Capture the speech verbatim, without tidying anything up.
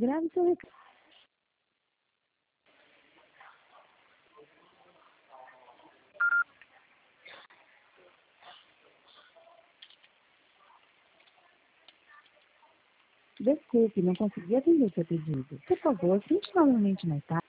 Grave seu recado. Desculpe, não consegui atender seu pedido. Por favor, tente novamente mais tarde.